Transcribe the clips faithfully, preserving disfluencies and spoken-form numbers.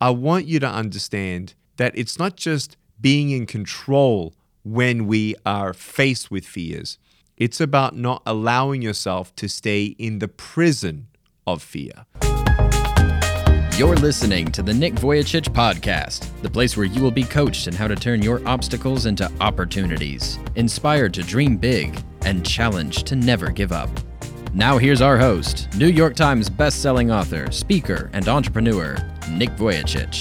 I want you to understand that it's not just being in control when we are faced with fears. It's about not allowing yourself to stay in the prison of fear. You're listening to the Nick Vujicic Podcast, the place where you will be coached in how to turn your obstacles into opportunities, inspired to dream big, and challenged to never give up. Now here's our host, New York Times bestselling author, speaker, and entrepreneur, Nick Vujicic.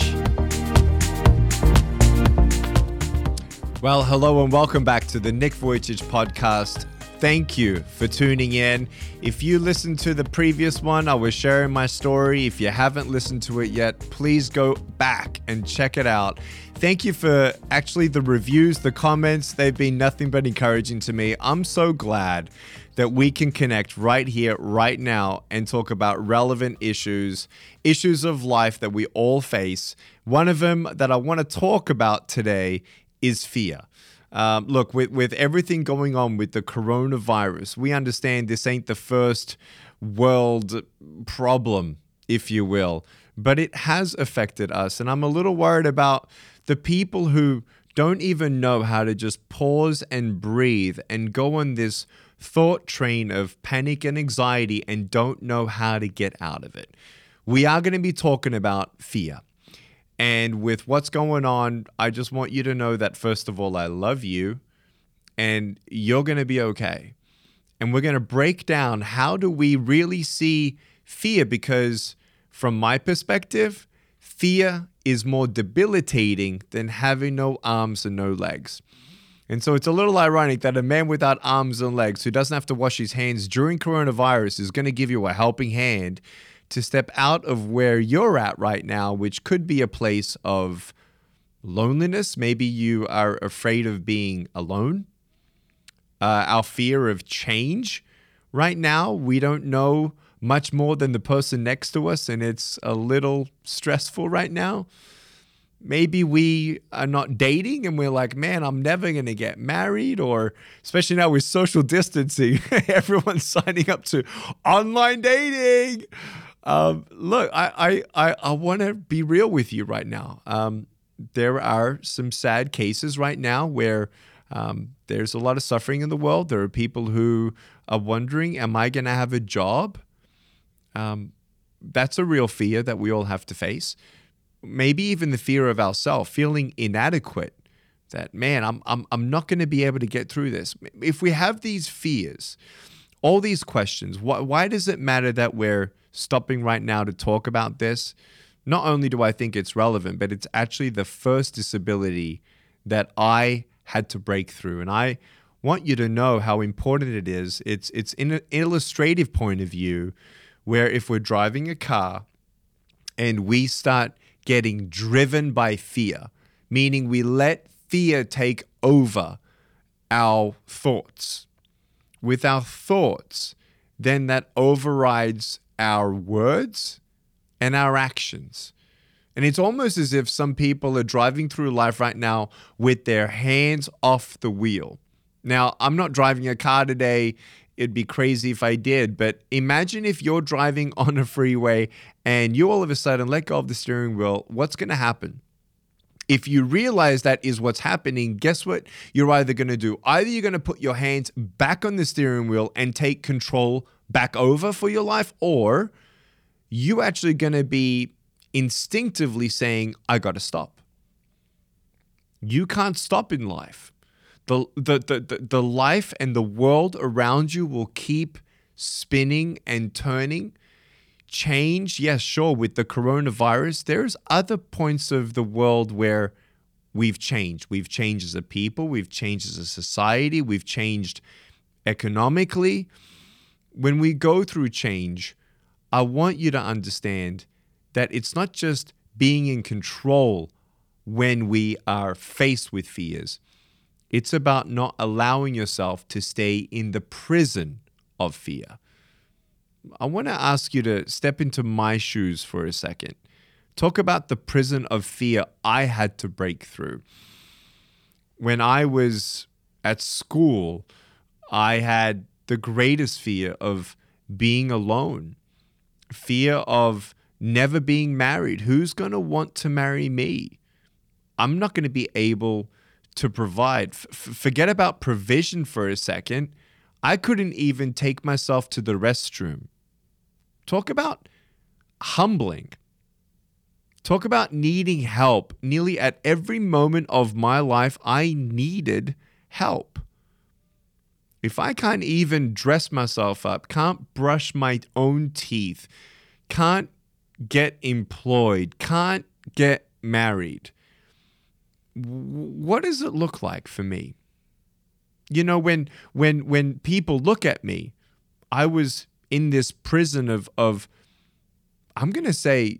Well, hello and welcome back to the Nick Vujicic Podcast. Thank you for tuning in. If you listened to the previous one, I was sharing my story. If you haven't listened to it yet, please go back and check it out. Thank you for actually the reviews, the comments. They've been nothing but encouraging to me. I'm so glad that we can connect right here, right now, and talk about relevant issues, issues of life that we all face. One of them that I want to talk about today is fear. Um, look, with, with everything going on with the coronavirus, we understand this ain't the first world problem, if you will, but it has affected us. And I'm a little worried about the people who don't even know how to just pause and breathe and go on this thought train of panic and anxiety and don't know how to get out of it. We are going to be talking about fear. And with what's going on, I just want you to know that, first of all, I love you and you're going to be okay. And we're going to break down how do we really see fear, because from my perspective, fear is more debilitating than having no arms and no legs. And so it's a little ironic that a man without arms and legs who doesn't have to wash his hands during coronavirus is going to give you a helping hand to step out of where you're at right now, which could be a place of loneliness. Maybe you are afraid of being alone. Uh, our fear of change. Right now, we don't know much more than the person next to us, and it's a little stressful right now. Maybe we are not dating and we're like, man, I'm never going to get married, or especially now with social distancing, everyone's signing up to online dating. Um, look, I, I, I, I want to be real with you right now. Um, there are some sad cases right now where um, there's a lot of suffering in the world. There are people who are wondering, am I going to have a job? Um, that's a real fear that we all have to face. Maybe even the fear of ourselves, feeling inadequate, that, man, I'm, I'm, I'm not going to be able to get through this. If we have these fears, all these questions, why, why does it matter that we're stopping right now to talk about this? Not only do I think it's relevant, but it's actually the first disability that I had to break through. And I want you to know how important it is. It's, it's in an illustrative point of view where if we're driving a car and we start getting driven by fear, meaning we let fear take over our thoughts. With our thoughts, then that overrides our words and our actions. And it's almost as if some people are driving through life right now with their hands off the wheel. Now, I'm not driving a car today. It'd be crazy if I did. But imagine if you're driving on a freeway and you all of a sudden let go of the steering wheel. What's going to happen? If you realize that is what's happening, guess what you're either going to do? Either you're going to put your hands back on the steering wheel and take control back over for your life, or you actually going to be instinctively saying, I got to stop. You can't stop in life. The, the, the, the, the life and the world around you will keep spinning and turning. Change, yes, sure, with the coronavirus, there's other points of the world where we've changed. We've changed as a people. We've changed as a society. We've changed economically. When we go through change, I want you to understand that it's not just being in control when we are faced with fears. It's about not allowing yourself to stay in the prison of fear. I want to ask you to step into my shoes for a second. Talk about the prison of fear I had to break through. When I was at school, I had the greatest fear of being alone, fear of never being married. Who's going to want to marry me? I'm not going to be able to provide. F- forget about provision for a second. I couldn't even take myself to the restroom. Talk about humbling. Talk about needing help. Nearly at every moment of my life, I needed help. If I can't even dress myself up, can't brush my own teeth, can't get employed, can't get married, what does it look like for me? You know, when when when people look at me, I was in this prison of of I'm going to say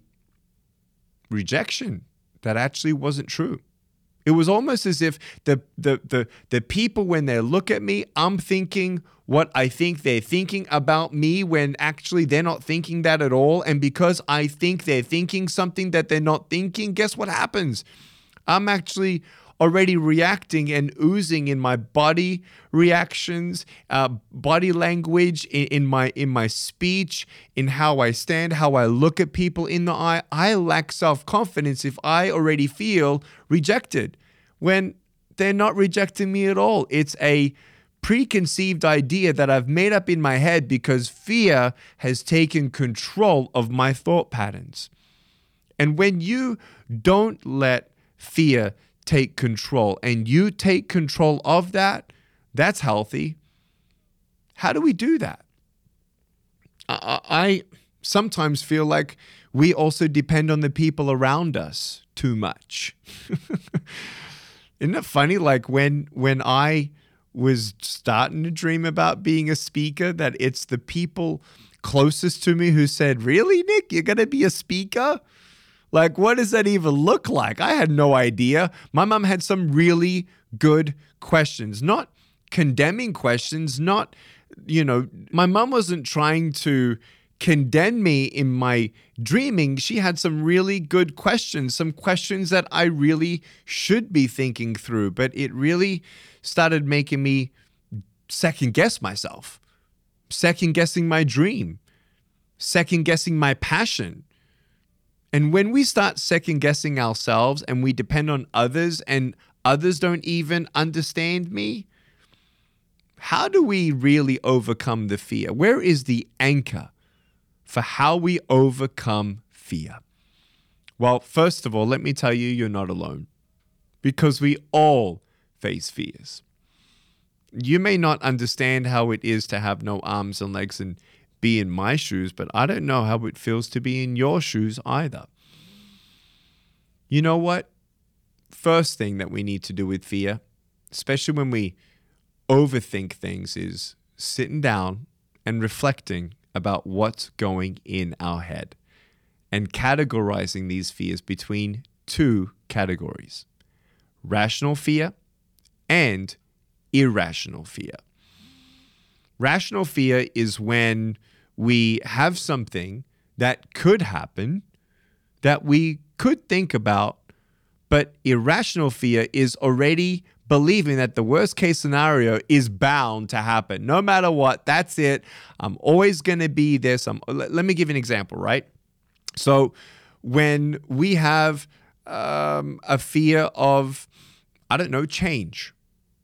rejection that actually wasn't true. It was almost as if the, the the the people, when they look at me, I'm thinking what I think they're thinking about me when actually they're not thinking that at all. And because I think they're thinking something that they're not thinking, guess what happens? I'm actually already reacting and oozing in my body reactions, uh, body language, in, in my in my speech, in how I stand, how I look at people in the eye. I lack self-confidence if I already feel rejected when they're not rejecting me at all. It's a preconceived idea that I've made up in my head because fear has taken control of my thought patterns. And when you don't let fear take control and you take control of that, that's healthy. How do we do that? I, I sometimes feel like we also depend on the people around us too much. Isn't it funny? Like when when I was starting to dream about being a speaker, that it's the people closest to me who said, "Really, Nick, you're going to be a speaker?" Like, what does that even look like? I had no idea. My mom had some really good questions, not condemning questions, not, you know, my mom wasn't trying to condemn me in my dreaming. She had some really good questions, some questions that I really should be thinking through, but it really started making me second guess myself, second guessing my dream, second guessing my passion. And when we start second guessing ourselves and we depend on others and others don't even understand me, how do we really overcome the fear? Where is the anchor for how we overcome fear? Well, first of all, let me tell you, you're not alone, because we all face fears. You may not understand how it is to have no arms and legs and be in my shoes, but I don't know how it feels to be in your shoes either. You know what? First thing that we need to do with fear, especially when we overthink things, is sitting down and reflecting about what's going in our head and categorizing these fears between two categories: rational fear and irrational fear. Rational fear is when we have something that could happen that we could think about, but irrational fear is already believing that the worst case scenario is bound to happen. No matter what, that's it. I'm always going to be this. I'm, let me give you an example, right? So when we have um, a fear of, I don't know, change,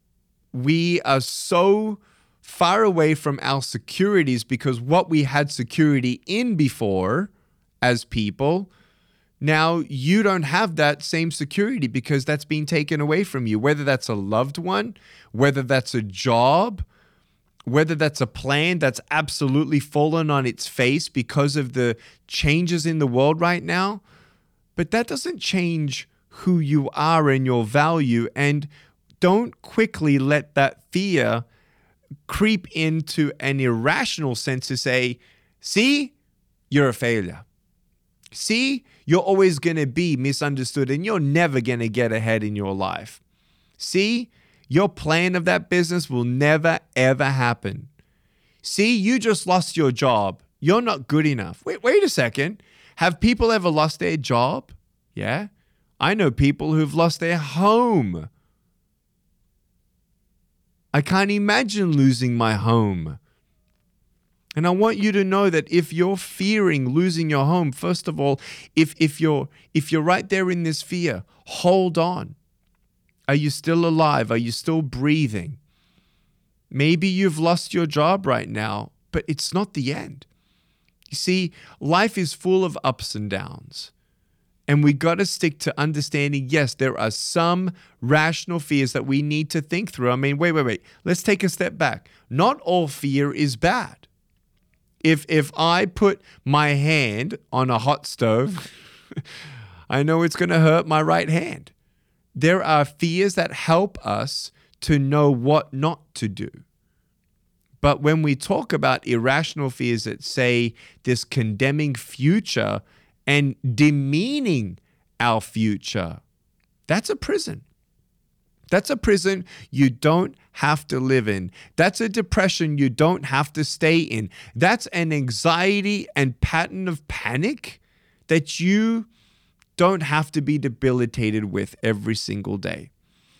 we are so far away from our securities because what we had security in before as people, now you don't have that same security because that's being taken away from you, whether that's a loved one, whether that's a job, whether that's a plan that's absolutely fallen on its face because of the changes in the world right now. But that doesn't change who you are and your value. And don't quickly let that fear creep into an irrational sense to say, see, you're a failure. See, you're always going to be misunderstood and you're never going to get ahead in your life. See, your plan of that business will never, ever happen. See, you just lost your job. You're not good enough. Wait, wait a second. Have people ever lost their job? Yeah. I know people who've lost their home. I can't imagine losing my home. And I want you to know that if you're fearing losing your home, first of all, if if you're if you're right there in this fear, hold on. Are you still alive? Are you still breathing? Maybe you've lost your job right now, but it's not the end. You see, life is full of ups and downs. And we got to stick to understanding, yes, there are some rational fears that we need to think through. I mean, wait, wait, wait. Let's take a step back. Not all fear is bad. If if I put my hand on a hot stove, I know it's going to hurt my right hand. There are fears that help us to know what not to do. But when we talk about irrational fears that say this condemning future and demeaning our future, that's a prison. That's a prison you don't have to live in. That's a depression you don't have to stay in. That's an anxiety and pattern of panic that you don't have to be debilitated with every single day.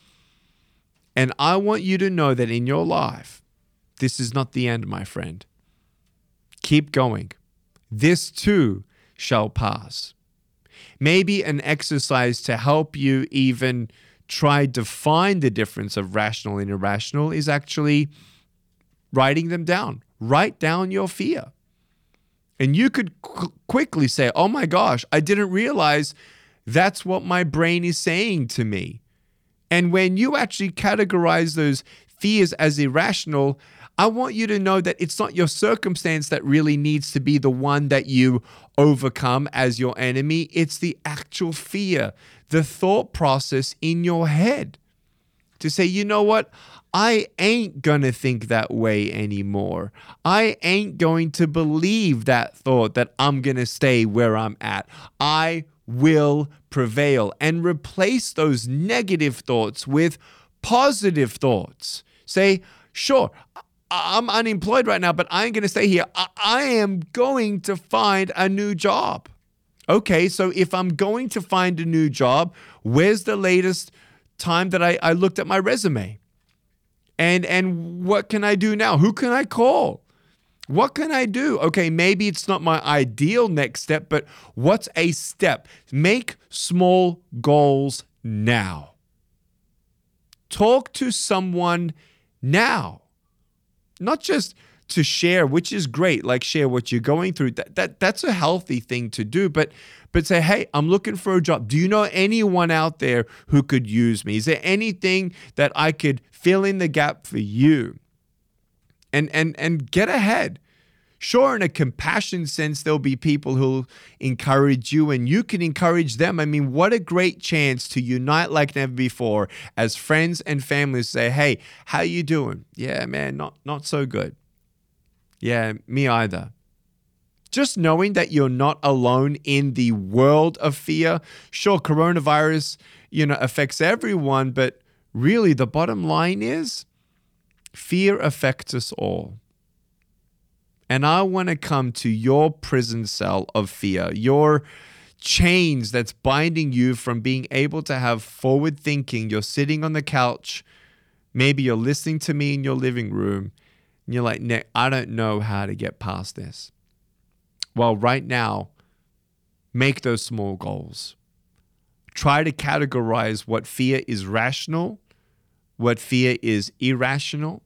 And I want you to know that in your life, this is not the end, my friend. Keep going. This too shall pass. Maybe an exercise to help you even try to find the difference of rational and irrational is actually writing them down. Write down your fear. And you could qu- quickly say, oh my gosh, I didn't realize that's what my brain is saying to me. And when you actually categorize those fears as irrational, I want you to know that it's not your circumstance that really needs to be the one that you overcome as your enemy. It's the actual fear, the thought process in your head to say, you know what? I ain't going to think that way anymore. I ain't going to believe that thought that I'm going to stay where I'm at. I will prevail, and replace those negative thoughts with positive thoughts. Say, sure, I'm unemployed right now, but I ain't going to stay here. I, I am going to find a new job. Okay, so if I'm going to find a new job, where's the latest time that I, I looked at my resume? And and what can I do now? Who can I call? What can I do? Okay, maybe it's not my ideal next step, but what's a step? Make small goals now. Talk to someone now. Not just to share, which is great, like share what you're going through. That, that that's a healthy thing to do, but but say, hey, I'm looking for a job. Do you know anyone out there who could use me? Is there anything that I could fill in the gap for you? And and and get ahead. Sure, in a compassion sense, there'll be people who'll encourage you and you can encourage them. I mean, what a great chance to unite like never before as friends and families. Say, hey, how you doing? Yeah, man, not not so good. Yeah, me either. Just knowing that you're not alone in the world of fear. Sure, coronavirus, you know, affects everyone, but really the bottom line is fear affects us all. And I want to come to your prison cell of fear, your chains that's binding you from being able to have forward thinking. You're sitting on the couch. Maybe you're listening to me in your living room. And you're like, Nick, I don't know how to get past this. Well, right now, make those small goals. Try to categorize what fear is rational, what fear is irrational.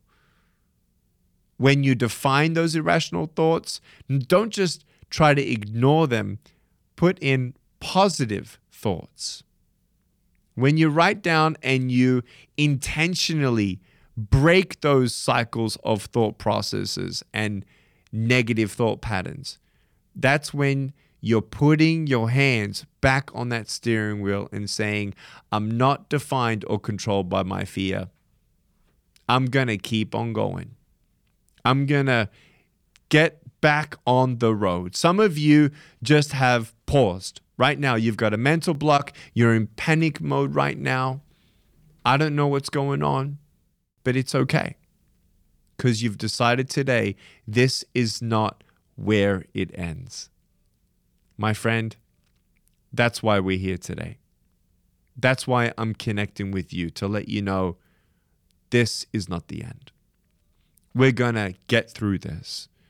When you define those irrational thoughts, don't just try to ignore them. Put in positive thoughts. When you write down and you intentionally break those cycles of thought processes and negative thought patterns, that's when you're putting your hands back on that steering wheel and saying, I'm not defined or controlled by my fear. I'm going to keep on going. I'm going to get back on the road. Some of you just have paused. Right now, you've got a mental block. You're in panic mode right now. I don't know what's going on, but it's okay. Because you've decided today, this is not where it ends. My friend, that's why we're here today. That's why I'm connecting with you, to let you know this is not the end. We're going to get through this.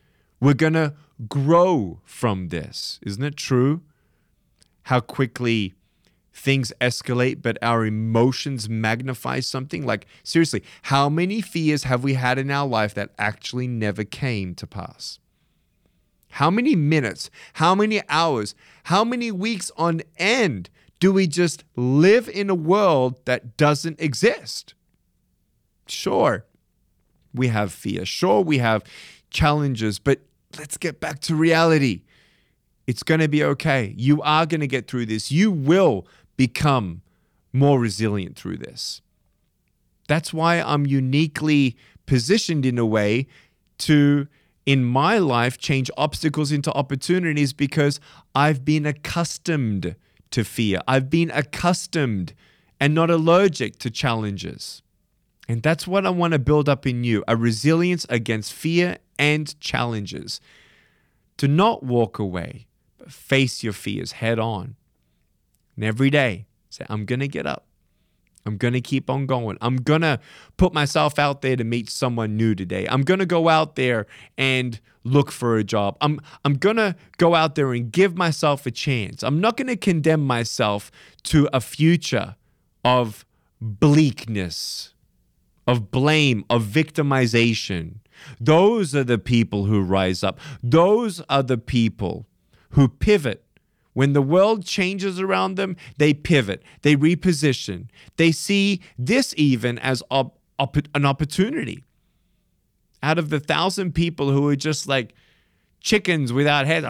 We're going to grow from this. Isn't it true? How quickly things escalate, but our emotions magnify something. Like, seriously, how many fears have we had in our life that actually never came to pass? How many minutes, how many hours, how many weeks on end do we just live in a world that doesn't exist? Sure, we have fear. Sure, we have challenges, but let's get back to reality. It's going to be okay. You are going to get through this. You will become more resilient through this. That's why I'm uniquely positioned in a way to, in my life, change obstacles into opportunities, because I've been accustomed to fear. I've been accustomed and not allergic to challenges. And that's what I want to build up in you, a resilience against fear and challenges. To not walk away, but face your fears head on. And every day, say, I'm going to get up. I'm going to keep on going. I'm going to put myself out there to meet someone new today. I'm going to go out there and look for a job. I'm, I'm going to go out there and give myself a chance. I'm not going to condemn myself to a future of bleakness, of blame, of victimization. Those are the people who rise up. Those are the people who pivot. When the world changes around them, they pivot, they reposition. They see this even as op- op- an opportunity. Out of the thousand people who are just like chickens without heads,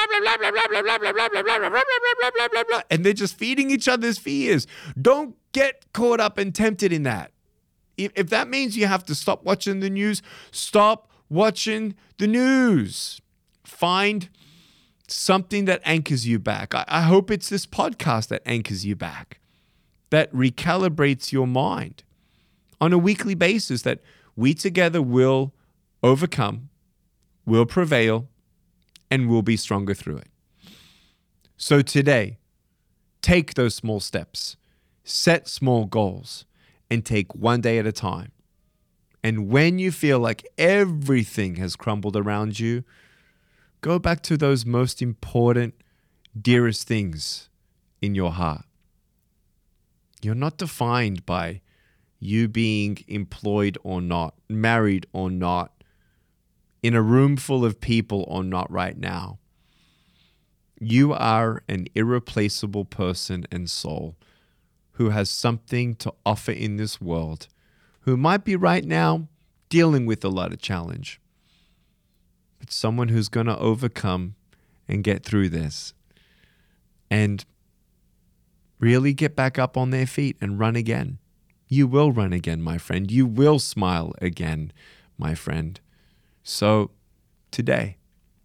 and they're just feeding each other's fears. Don't get caught up and tempted in that. If, if that means you have to stop watching the news, stop watching the news. Find something that anchors you back. I, I hope it's this podcast that anchors you back, that recalibrates your mind on a weekly basis, that we together will overcome, will prevail, and will be stronger through it. So today, take those small steps, set small goals, and take one day at a time. And when you feel like everything has crumbled around you, go back to those most important, dearest things in your heart. You're not defined by you being employed or not, married or not, in a room full of people or not right now. You are an irreplaceable person and soul who has something to offer in this world, who might be right now dealing with a lot of challenge. But someone who's going to overcome and get through this and really get back up on their feet and run again. You will run again, my friend. You will smile again, my friend. So today,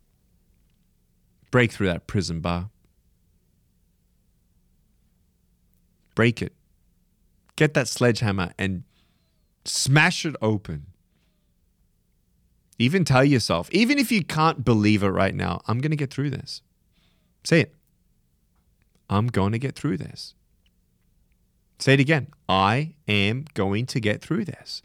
break through that prison bar. Break it. Get that sledgehammer and smash it open. Even tell yourself, even if you can't believe it right now, I'm going to get through this. Say it. I'm going to get through this. Say it again. I am going to get through this.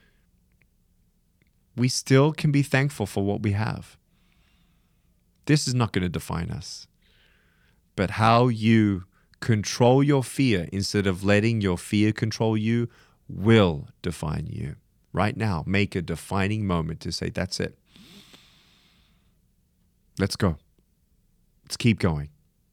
We still can be thankful for what we have. This is not going to define us. But how you control your fear instead of letting your fear control you will define you. Right now, make a defining moment to say, that's it. Let's go. Let's keep going.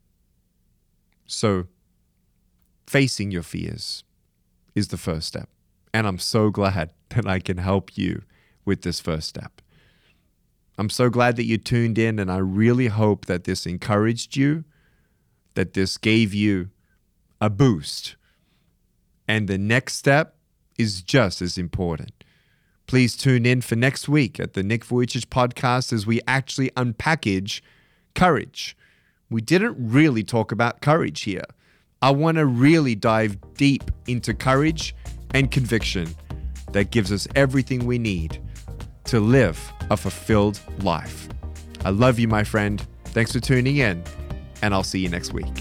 So, facing your fears is the first step. And I'm so glad that I can help you with this first step. I'm so glad that you tuned in, and I really hope that this encouraged you, that this gave you a boost. And the next step is just as important. Please tune in for next week at the Nick Vujicic podcast as we actually unpackage courage. We didn't really talk about courage here. I want to really dive deep into courage and conviction that gives us everything we need to live a fulfilled life. I love you, my friend. Thanks for tuning in, and I'll see you next week.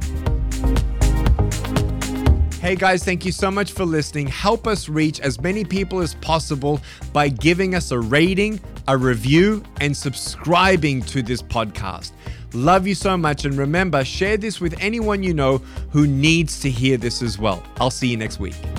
Hey guys, thank you so much for listening. Help us reach as many people as possible by giving us a rating a review, and subscribing to this podcast. Love you so much. And remember, share this with anyone you know who needs to hear this as well. I'll see you next week.